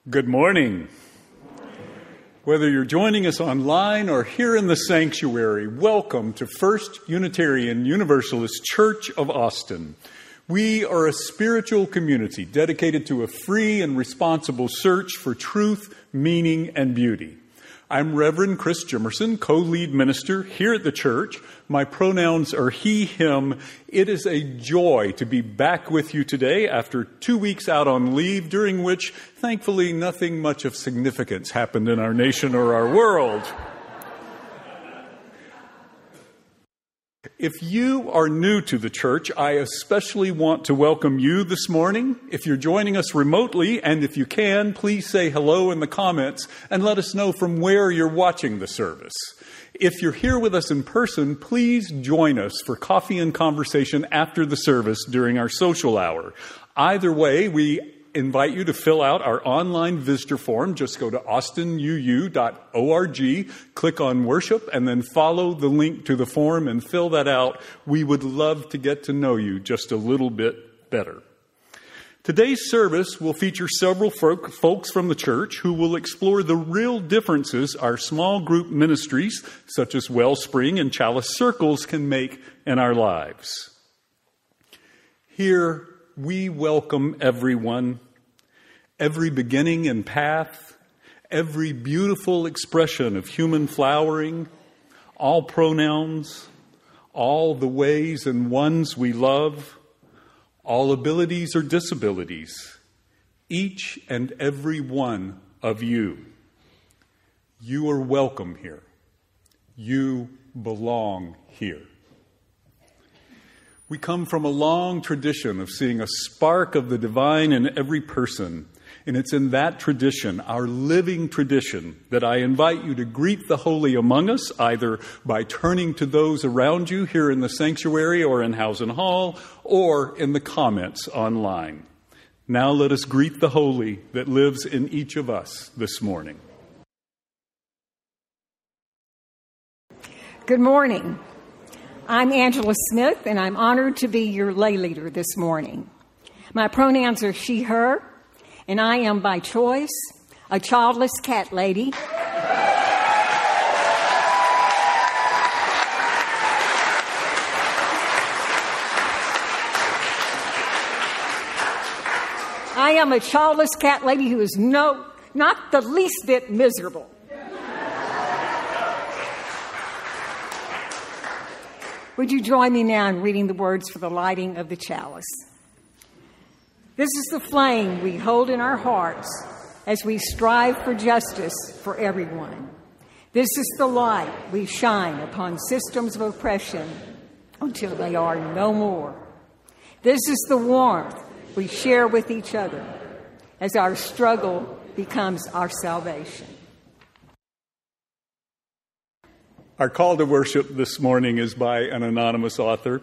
Good morning. Whether you're joining us online or here in the sanctuary, welcome to First Unitarian Universalist Church of Austin. We are a spiritual community dedicated to a free and responsible search for truth, meaning, and beauty. I'm Reverend Chris Jimerson, co-lead minister here at the church. My pronouns are he, him. It is a joy to be back with you today after 2 weeks out on leave, during which, thankfully, nothing much of significance happened in our nation or our world. If you are new to the church, I especially want to welcome you this morning. If you're joining us remotely, and if you can, please say hello in the comments and let us know from where you're watching the service. If you're here with us in person, please join us for coffee and conversation after the service during our social hour. Either way, we invite you to fill out our online visitor form. Just go to austinuu.org, click on worship, and then follow the link to the form and fill that out. We would love to get to know you just a little bit better. Today's service will feature several folks from the church who will explore the real differences our small group ministries, such as Wellspring and Chalice Circles, can make in our lives. Here, we welcome everyone, every beginning and path, every beautiful expression of human flowering, all pronouns, all the ways and ones we love, all abilities or disabilities, each and every one of you. You are welcome here. You belong here. We come from a long tradition of seeing a spark of the divine in every person. And it's in that tradition, our living tradition, that I invite you to greet the holy among us, either by turning to those around you here in the sanctuary or in Housen Hall, or in the comments online. Now let us greet the holy that lives in each of us this morning. Good morning. I'm Angela Smith, and I'm honored to be your lay leader this morning. My pronouns are she, her, and I am by choice a childless cat lady. I am a childless cat lady who is not the least bit miserable. Would you join me now in reading the words for the lighting of the chalice? This is the flame we hold in our hearts as we strive for justice for everyone. This is the light we shine upon systems of oppression until they are no more. This is the warmth we share with each other as our struggle becomes our salvation. Our call to worship this morning is by an anonymous author.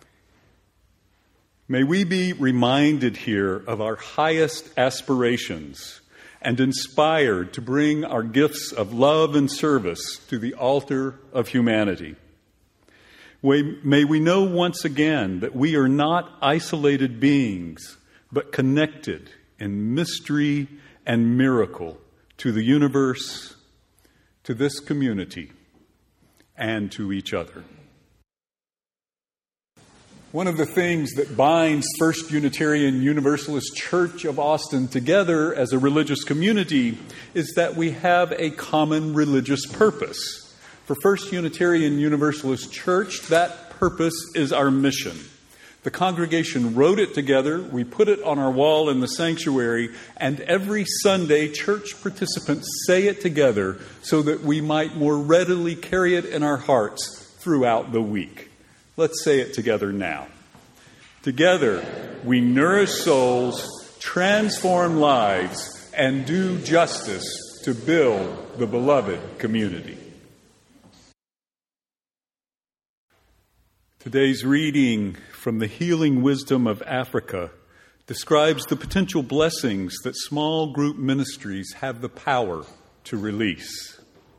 May we be reminded here of our highest aspirations and inspired to bring our gifts of love and service to the altar of humanity. May we know once again that we are not isolated beings, but connected in mystery and miracle to the universe, to this community, and to each other. One of the things that binds First Unitarian Universalist Church of Austin together as a religious community is that we have a common religious purpose. For First Unitarian Universalist Church, that purpose is our mission. The congregation wrote it together, we put it on our wall in the sanctuary, and every Sunday church participants say it together so that we might more readily carry it in our hearts throughout the week. Let's say it together now. Together, we nourish souls, transform lives, and do justice to build the beloved community. Today's reading from the Healing Wisdom of Africa describes the potential blessings that small group ministries have the power to release.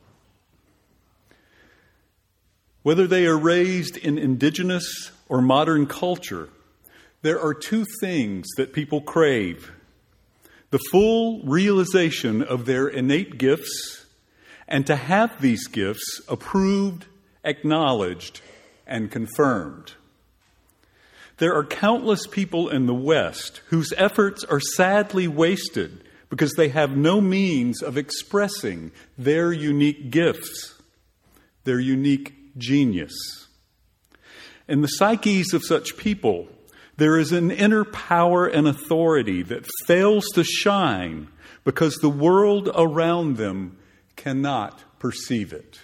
Whether they are raised in indigenous or modern culture, there are two things that people crave: the full realization of their innate gifts, and to have these gifts approved, acknowledged, and confirmed. There are countless people in the West whose efforts are sadly wasted because they have no means of expressing their unique gifts, their unique genius. In the psyches of such people, there is an inner power and authority that fails to shine because the world around them cannot perceive it.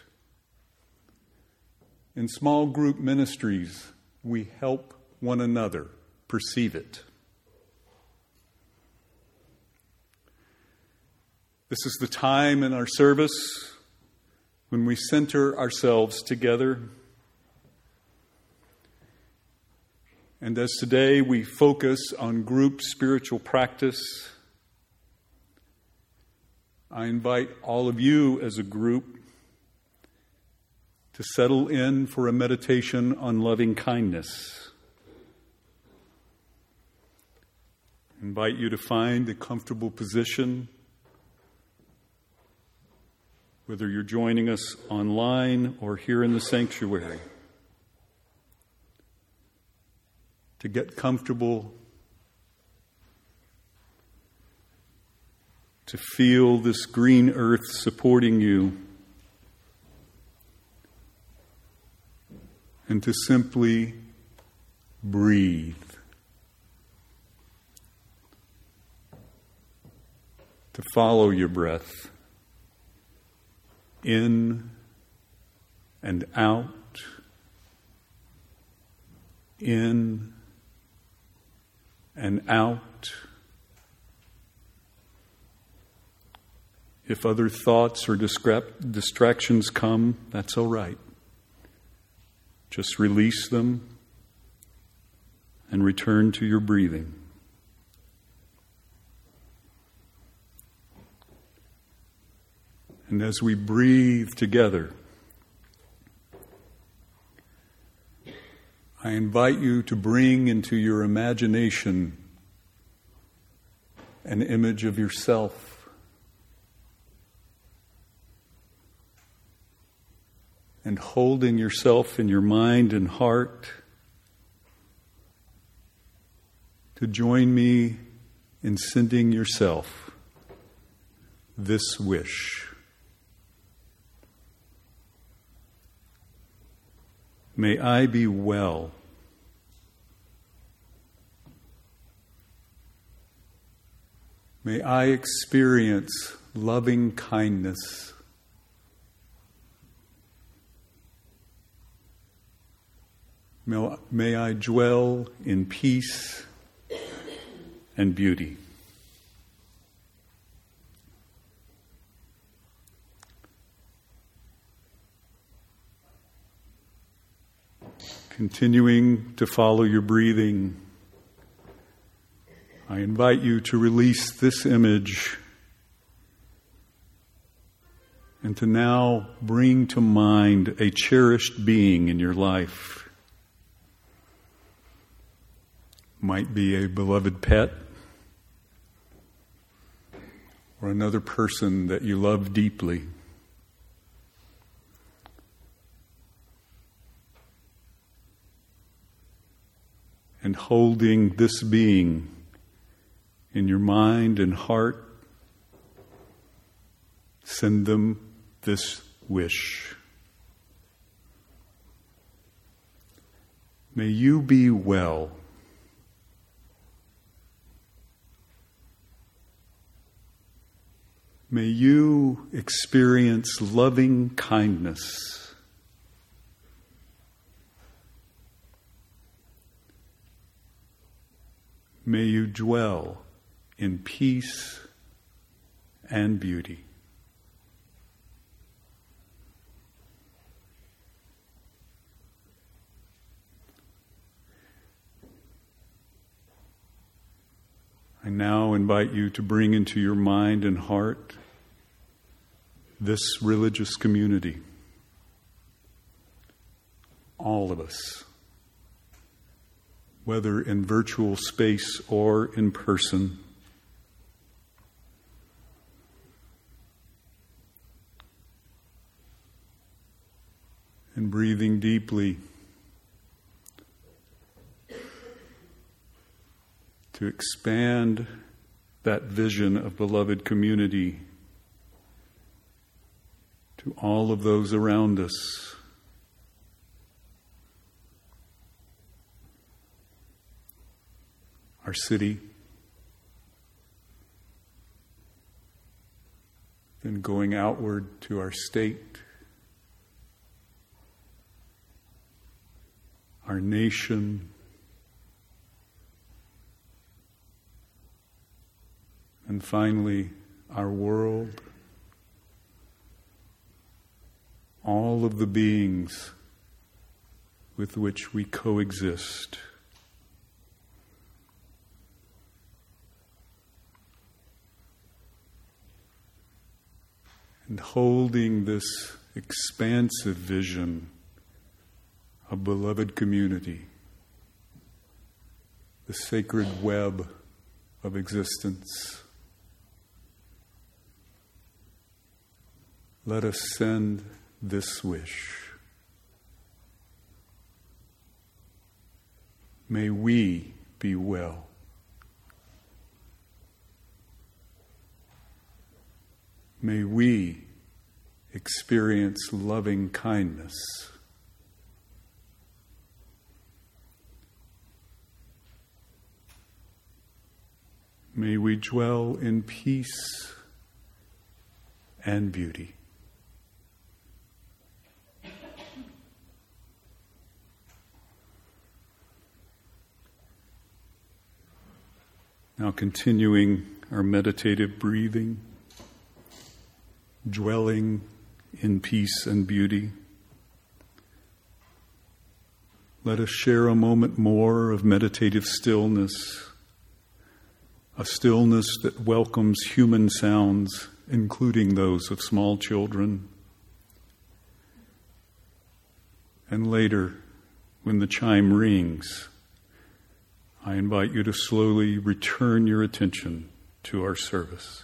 In small group ministries, we help one another perceive it. This is the time in our service when we center ourselves together. And as today we focus on group spiritual practice, I invite all of you as a group to settle in for a meditation on loving kindness. I invite you to find a comfortable position, whether you're joining us online or here in the sanctuary. To get comfortable, to feel this green earth supporting you, and to simply breathe. To follow your breath in and out, in and out. If other thoughts or distractions come, that's all right. Just release them and return to your breathing. And as we breathe together, I invite you to bring into your imagination an image of yourself. And holding yourself in your mind and heart, to join me in sending yourself this wish. May I be well. May I experience loving kindness. May I dwell in peace and beauty. Continuing to follow your breathing, I invite you to release this image and to now bring to mind a cherished being in your life. Might be a beloved pet or another person that you love deeply. And holding this being in your mind and heart, send them this wish. May you be well. May you experience loving kindness. May you dwell in peace and beauty. I now invite you to bring into your mind and heart this religious community. All of us, whether in virtual space or in person, And breathing deeply to expand that vision of beloved community to all of those around us. Our city, then going outward to our state, our nation, and finally our world, all of the beings with which we coexist. And holding this expansive vision of beloved community, the sacred web of existence, let us send this wish. May we be well. May we experience loving kindness. May we dwell in peace and beauty. Now continuing our meditative breathing, dwelling in peace and beauty. Let us share a moment more of meditative stillness, a stillness that welcomes human sounds, including those of small children. And later, when the chime rings, I invite you to slowly return your attention to our service.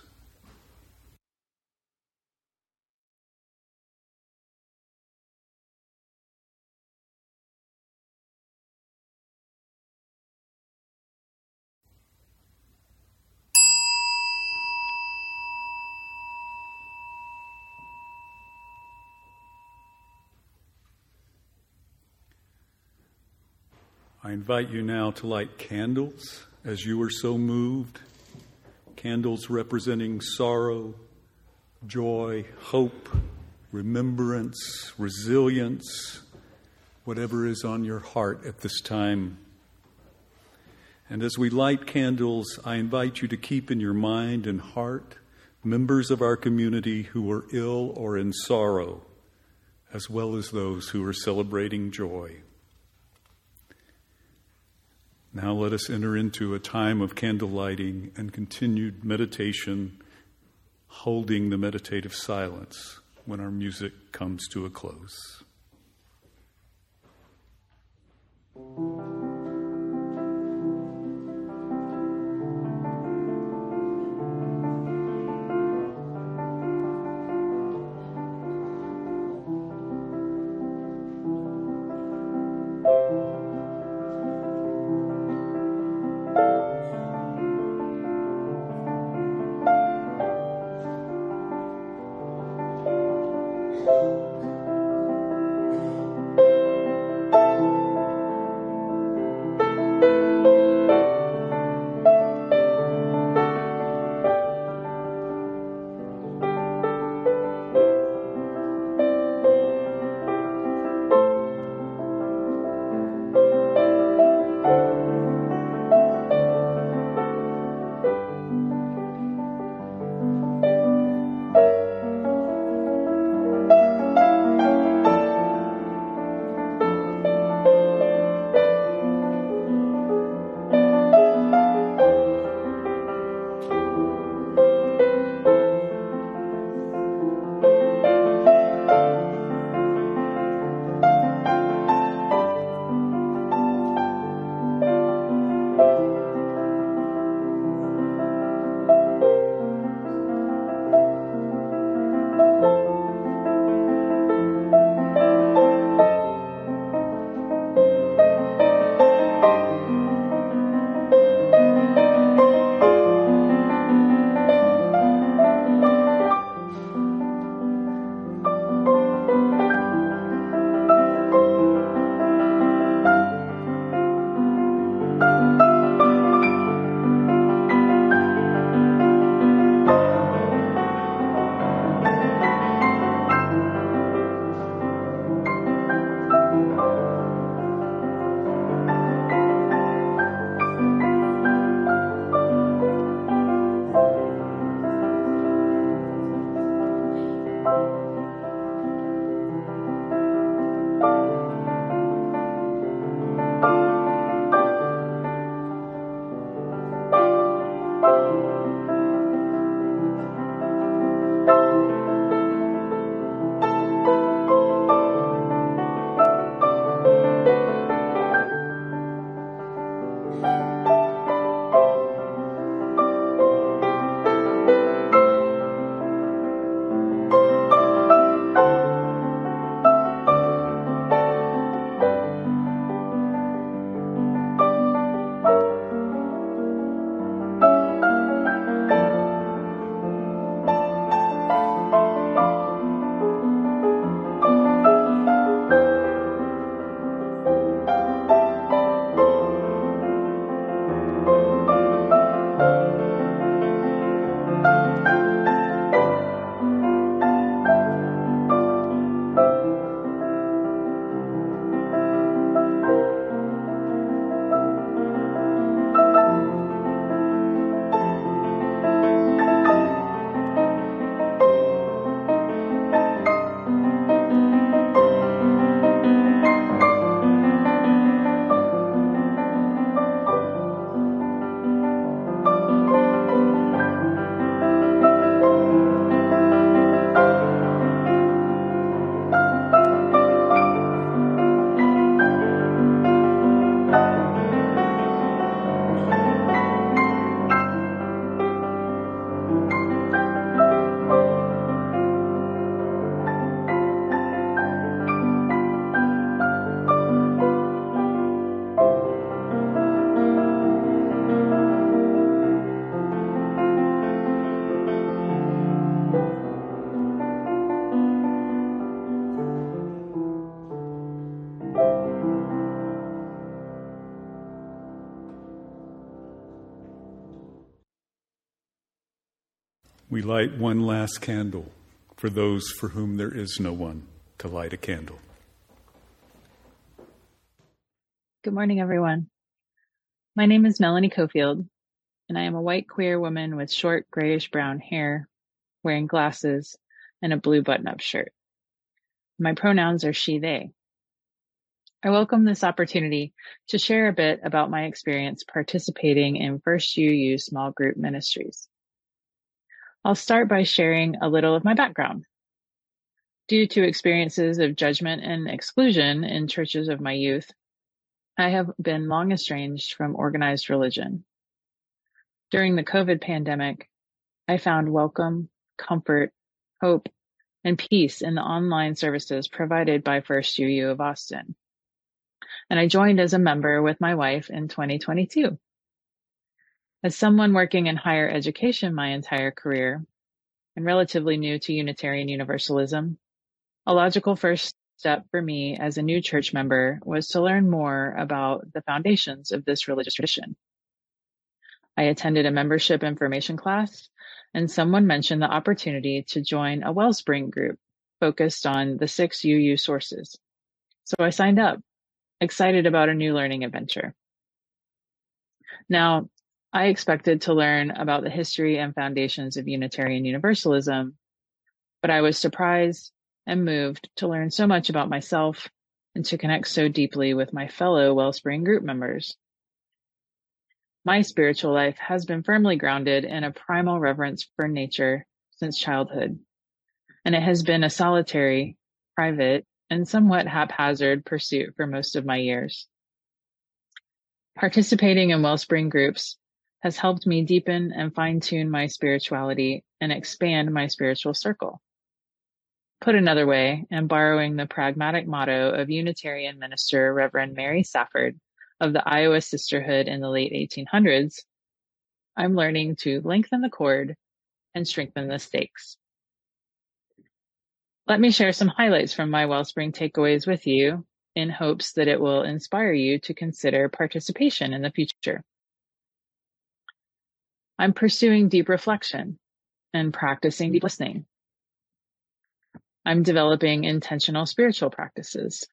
I invite you now to light candles as you are so moved. Candles representing sorrow, joy, hope, remembrance, resilience, whatever is on your heart at this time. And as we light candles, I invite you to keep in your mind and heart members of our community who are ill or in sorrow, as well as those who are celebrating joy. Now let us enter into a time of candle lighting and continued meditation, holding the meditative silence when our music comes to a close. light one last candle for those for whom there is no one to light a candle. Good morning, everyone. My name is Melanie Cofield, and I am a white queer woman with short grayish-brown hair, wearing glasses, and a blue button-up shirt. My pronouns are she, they. I welcome this opportunity to share a bit about my experience participating in First UU small group ministries. I'll start by sharing a little of my background. Due to experiences of judgment and exclusion in churches of my youth, I have been long estranged from organized religion. During the COVID pandemic, I found welcome, comfort, hope, and peace in the online services provided by First UU of Austin. And I joined as a member with my wife in 2022. As someone working in higher education my entire career, and relatively new to Unitarian Universalism, a logical first step for me as a new church member was to learn more about the foundations of this religious tradition. I attended a membership information class, and someone mentioned the opportunity to join a Wellspring group focused on the 6 UU sources. So I signed up, excited about a new learning adventure. Now, I expected to learn about the history and foundations of Unitarian Universalism, but I was surprised and moved to learn so much about myself and to connect so deeply with my fellow Wellspring group members. My spiritual life has been firmly grounded in a primal reverence for nature since childhood, and it has been a solitary, private, and somewhat haphazard pursuit for most of my years. Participating in Wellspring groups has helped me deepen and fine-tune my spirituality and expand my spiritual circle. Put another way, and borrowing the pragmatic motto of Unitarian minister Reverend Mary Safford of the Iowa Sisterhood in the late 1800s, I'm learning to lengthen the cord and strengthen the stakes. Let me share some highlights from my Wellspring takeaways with you in hopes that it will inspire you to consider participation in the future. I'm pursuing deep reflection and practicing deep listening. I'm developing intentional spiritual practices.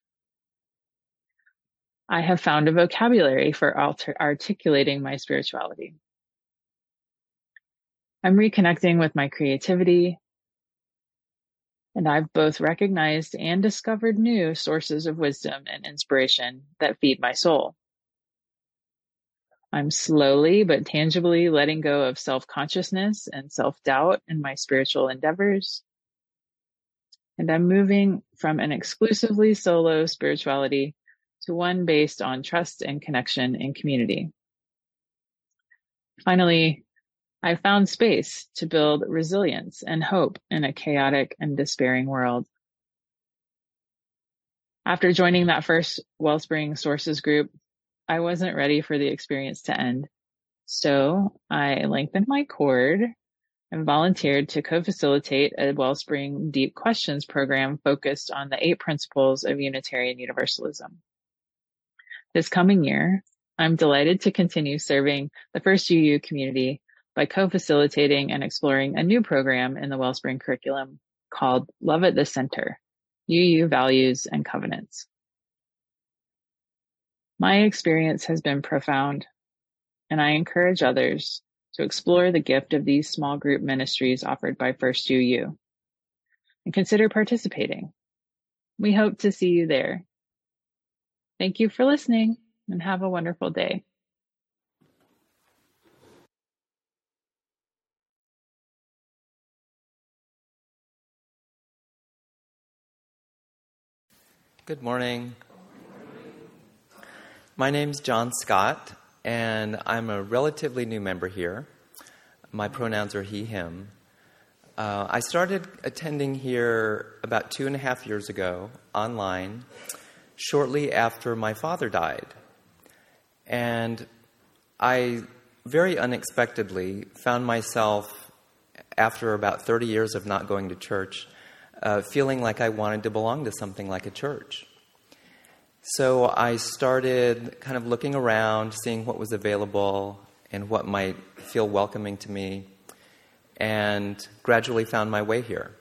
I have found a vocabulary for articulating my spirituality. I'm reconnecting with my creativity, and I've both recognized and discovered new sources of wisdom and inspiration that feed my soul. I'm slowly but tangibly letting go of self-consciousness and self-doubt in my spiritual endeavors. And I'm moving from an exclusively solo spirituality to one based on trust and connection in community. Finally, I found space to build resilience and hope in a chaotic and despairing world. After joining that first Wellspring Sources group, I wasn't ready for the experience to end. So I lengthened my cord and volunteered to co-facilitate a Wellspring Deep Questions program focused on the 8 principles of Unitarian Universalism. This coming year, I'm delighted to continue serving the First UU community by co-facilitating and exploring a new program in the Wellspring curriculum called Love at the Center, UU Values and Covenants. My experience has been profound, and I encourage others to explore the gift of these small group ministries offered by First UU and consider participating. We hope to see you there. Thank you for listening and have a wonderful day. Good morning. My name's John Scott, and I'm a relatively new member here. My pronouns are he, him. I started attending here about 2.5 years ago, online, shortly after my father died. And I very unexpectedly found myself, after about 30 years of not going to church, feeling like I wanted to belong to something like a church. So I started kind of looking around, seeing what was available and what might feel welcoming to me. and gradually found my way here.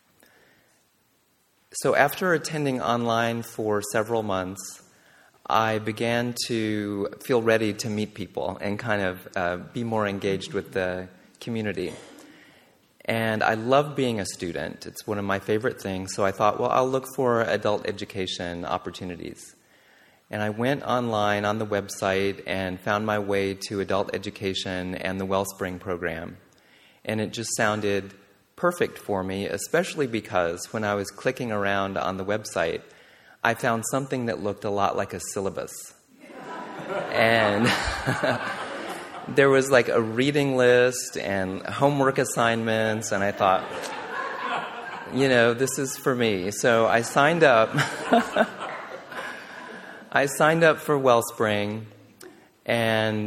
So after attending online for several months, I began to feel ready to meet people and kind of be more engaged with the community. And I love being a student. It's one of my favorite things. So I thought, well, I'll look for adult education opportunities. And I went online on the website and found my way to adult education and the Wellspring program. And it just sounded perfect for me, especially because when I was clicking around on the website, I found something that looked a lot like a syllabus. And there was like a reading list and homework assignments, and I thought, this is for me. So I signed up. I signed up for Wellspring, and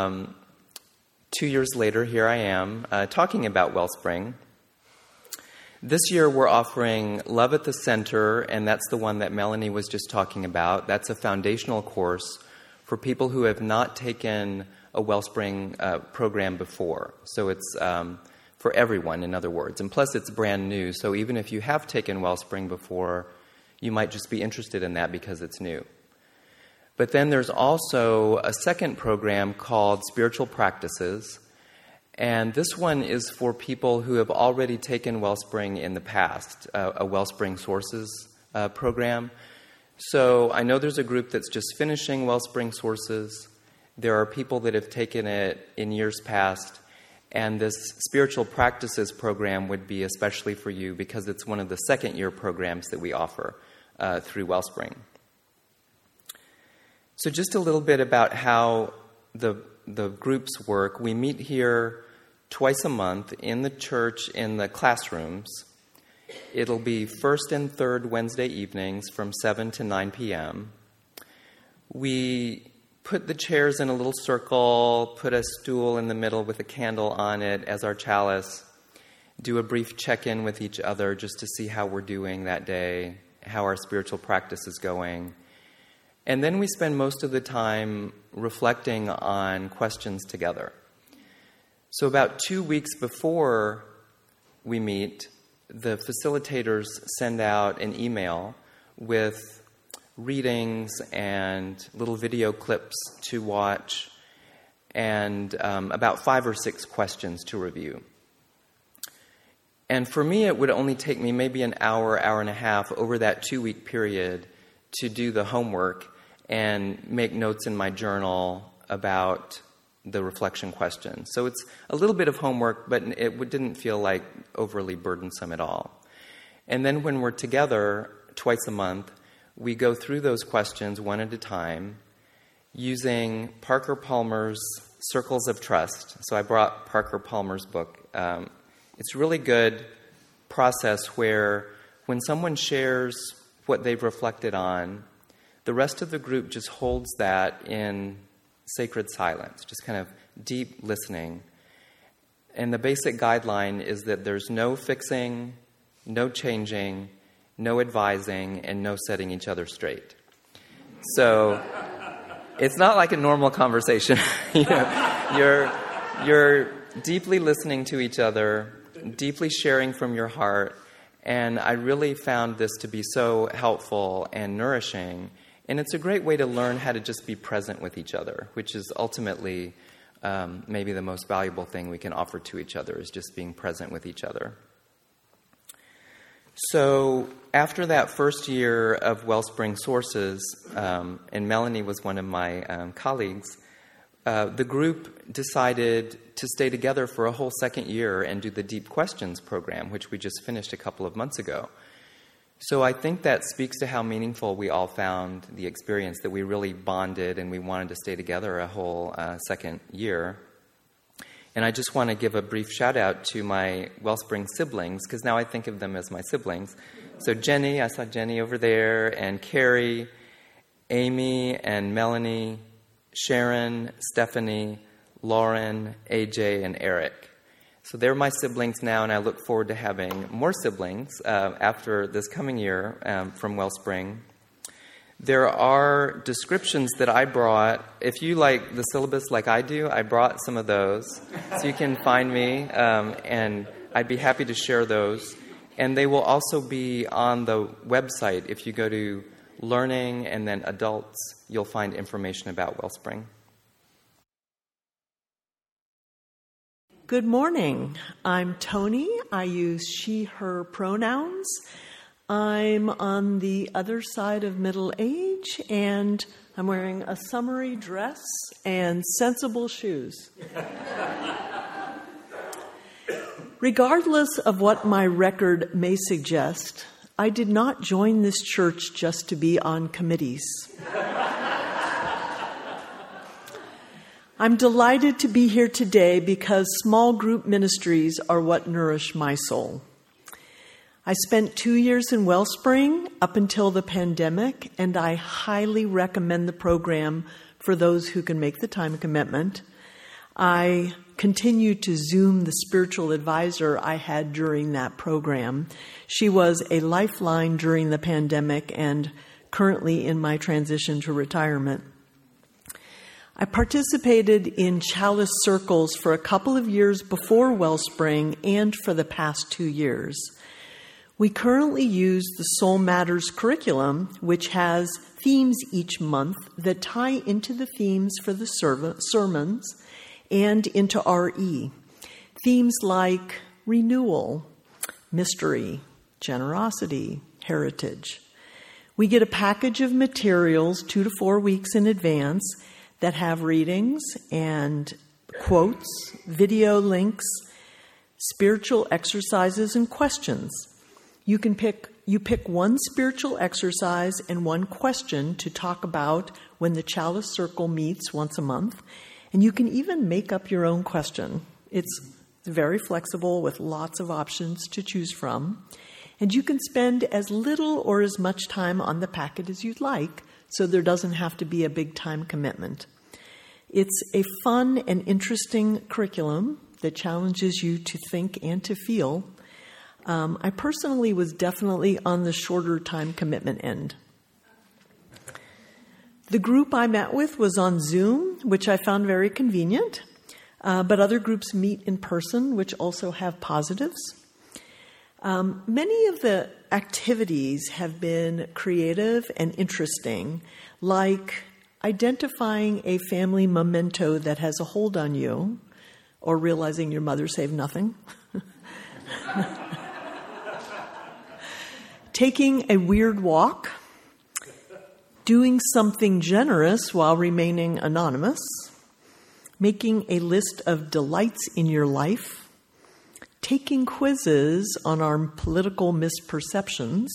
2 years later, here I am talking about Wellspring. This year we're offering Love at the Center, and that's the one that Melanie was just talking about. That's a foundational course for people who have not taken a Wellspring program before. So it's for everyone, in other words. And plus it's brand new, so even if you have taken Wellspring before, you might just be interested in that because it's new. But then there's also a second program called Spiritual Practices, and this one is for people who have already taken Wellspring in the past, a Wellspring Sources program. So I know there's a group that's just finishing Wellspring Sources. There are people that have taken it in years past, and this Spiritual Practices program would be especially for you because it's one of the second-year programs that we offer through Wellspring. So just a little bit about how the groups work. We meet here twice a month in the church in the classrooms. It'll be first and third Wednesday evenings from 7 to 9 p.m. We put the chairs in a little circle, put a stool in the middle with a candle on it as our chalice, do a brief check-in with each other just to see how we're doing that day, how our spiritual practice is going. And then we spend most of the time reflecting on questions together. So about 2 weeks before we meet, the facilitators send out an email with readings and little video clips to watch and about 5 or 6 questions to review. And for me, it would only take me maybe an hour, hour and a half over that 2-week period to do the homework and make notes in my journal about the reflection questions. So it's a little bit of homework, but it didn't feel like overly burdensome at all. And then when we're together twice a month, we go through those questions one at a time using Parker Palmer's Circles of Trust. So I brought Parker Palmer's book. It's a really good process where when someone shares what they've reflected on, the rest of the group just holds that in sacred silence, just kind of deep listening. And the basic guideline is that there's no fixing, no changing, no advising, and no setting each other straight. So it's not like a normal conversation. You're deeply listening to each other, deeply sharing from your heart, and I really found this to be so helpful and nourishing. And it's a great way to learn how to just be present with each other, which is ultimately maybe the most valuable thing we can offer to each other, is just being present with each other. So after that first year of Wellspring Sources, and Melanie was one of my colleagues, the group decided to stay together for a whole second year and do the Deep Questions program, which we just finished a couple of months ago. So I think that speaks to how meaningful we all found the experience, that we really bonded and we wanted to stay together a whole second year. And I just want to give a brief shout out to my Wellspring siblings, because now I think of them as my siblings. So Jenny, I saw Jenny over there, and Carrie, Amy and Melanie, Sharon, Stephanie, Lauren, AJ, and Eric. So they're my siblings now, and I look forward to having more siblings after this coming year from Wellspring. There are descriptions that I brought. If you like the syllabus like I do, I brought some of those. So you can find me, and I'd be happy to share those. And they will also be on the website. If you go to Learning and then Adults, you'll find information about Wellspring. Good morning. I'm Tony. I use she, her pronouns. I'm on the other side of middle age, and I'm wearing a summery dress and sensible shoes. Regardless of what my record may suggest, I did not join this church just to be on committees. I'm delighted to be here today because small group ministries are what nourish my soul. I spent 2 years in Wellspring up until the pandemic, and I highly recommend the program for those who can make the time commitment. I continue to Zoom the spiritual advisor I had during that program. She was a lifeline during the pandemic and currently in my transition to retirement. I participated in Chalice Circles for a couple of years before Wellspring and for the past 2 years. We currently use the Soul Matters curriculum, which has themes each month that tie into the themes for the sermons and into RE. Themes like renewal, mystery, generosity, heritage. We get a package of materials 2 to 4 weeks in advance that have readings and quotes, video links, spiritual exercises, and questions. You pick one spiritual exercise and one question to talk about when the Chalice Circle meets once a month, and you can even make up your own question. It's very flexible with lots of options to choose from, and you can spend as little or as much time on the packet as you'd like, so there doesn't have to be a big time commitment. It's a fun and interesting curriculum that challenges you to think and to feel. I personally was definitely on the shorter time commitment end. The group I met with was on Zoom, which I found very convenient, but other groups meet in person, which also have positives. Many of the activities have been creative and interesting, like identifying a family memento that has a hold on you, or realizing your mother saved nothing. Taking a weird walk, doing something generous while remaining anonymous, making a list of delights in your life, taking quizzes on our political misperceptions,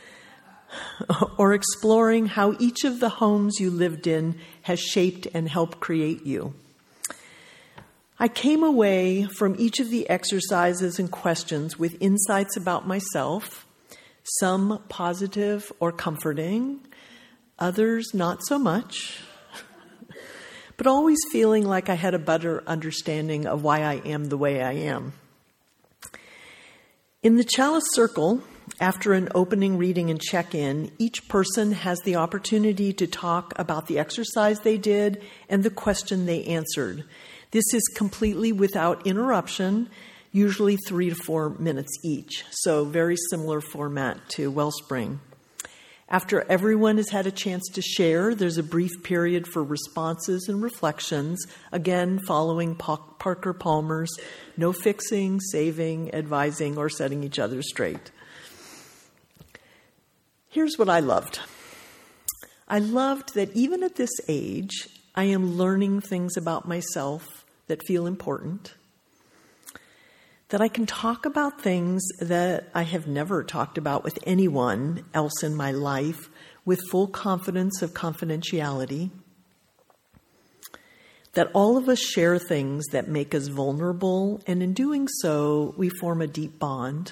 or exploring how each of the homes you lived in has shaped and helped create you. I came away from each of the exercises and questions with insights about myself, some positive or comforting, others not so much, but always feeling like I had a better understanding of why I am the way I am. In the Chalice Circle, after an opening reading and check-in, each person has the opportunity to talk about the exercise they did and the question they answered. This is completely without interruption, usually 3 to 4 minutes each, so very similar format to Wellspring. After everyone has had a chance to share, there's a brief period for responses and reflections, again following Parker Palmer's no fixing, saving, advising, or setting each other straight. Here's what I loved. I loved that even at this age, I am learning things about myself that feel important, that I can talk about things that I have never talked about with anyone else in my life with full confidence of confidentiality, that all of us share things that make us vulnerable, and in doing so, we form a deep bond,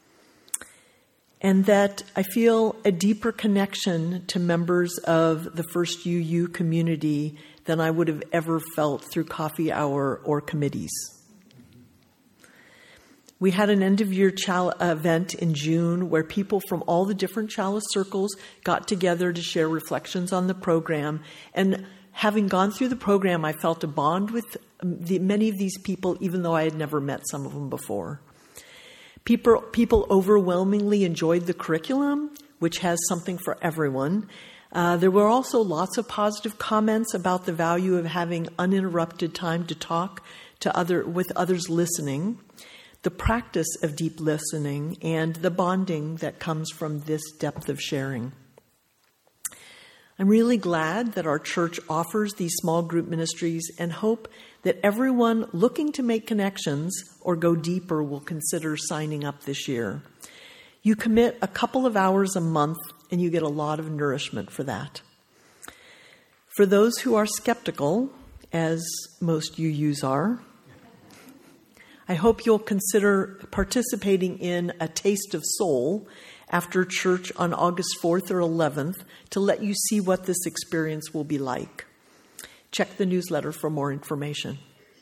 and that I feel a deeper connection to members of the First UU community than I would have ever felt through coffee hour or committees. We had an end-of-year event in June where people from all the different Chalice circles got together to share reflections on the program. And having gone through the program, I felt a bond with many of these people, even though I had never met some of them before. People overwhelmingly enjoyed the curriculum, which has something for everyone. There were also lots of positive comments about the value of having uninterrupted time to talk with others listening, the practice of deep listening, and the bonding that comes from this depth of sharing. I'm really glad that our church offers these small group ministries and hope that everyone looking to make connections or go deeper will consider signing up this year. You commit a couple of hours a month and you get a lot of nourishment for that. For those who are skeptical, as most UUs are, I hope you'll consider participating in a Taste of Soul after church on August 4th or 11th to let you see what this experience will be like. Check the newsletter for more information.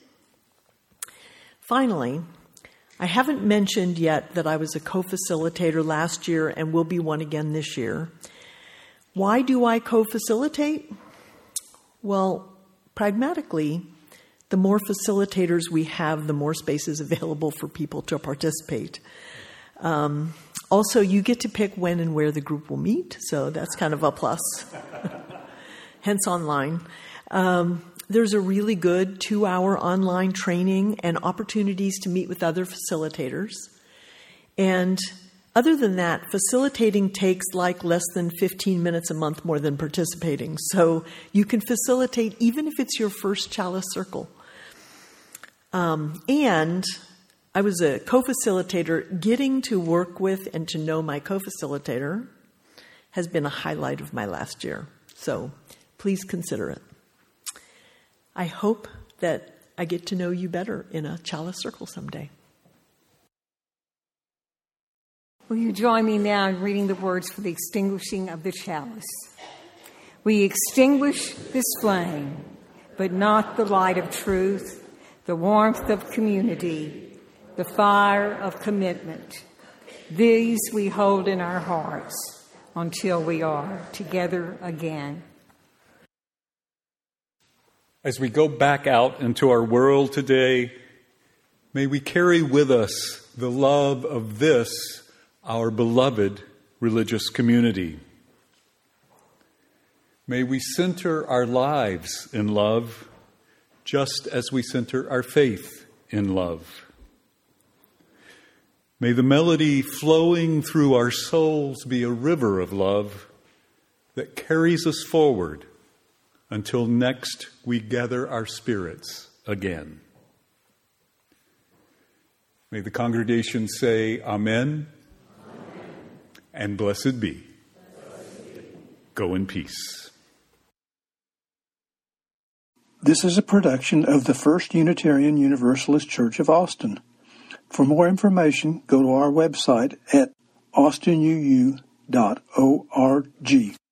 Finally, I haven't mentioned yet that I was a co-facilitator last year and will be one again this year. Why do I co-facilitate? Well, pragmatically, the more facilitators we have, the more space is available for people to participate. Also, you get to pick when and where the group will meet, so that's kind of a plus. Hence online. There's a really good 2-hour online training and opportunities to meet with other facilitators. And other than that, facilitating takes like less than 15 minutes a month more than participating. So you can facilitate even if it's your first Chalice circle. And I was a co-facilitator. Getting to work with and to know my co-facilitator has been a highlight of my last year. So please consider it. I hope that I get to know you better in a Chalice circle someday. Will you join me now in reading the words for the extinguishing of the chalice? We extinguish this flame, but not the light of truth, the warmth of community, the fire of commitment. These we hold in our hearts until we are together again. As we go back out into our world today, may we carry with us the love of this, our beloved religious community. May we center our lives in love, just as we center our faith in love. May the melody flowing through our souls be a river of love that carries us forward until next we gather our spirits again. May the congregation say Amen, Amen. And blessed be. Go in peace. This is a production of the First Unitarian Universalist Church of Austin. For more information, go to our website at austinuu.org.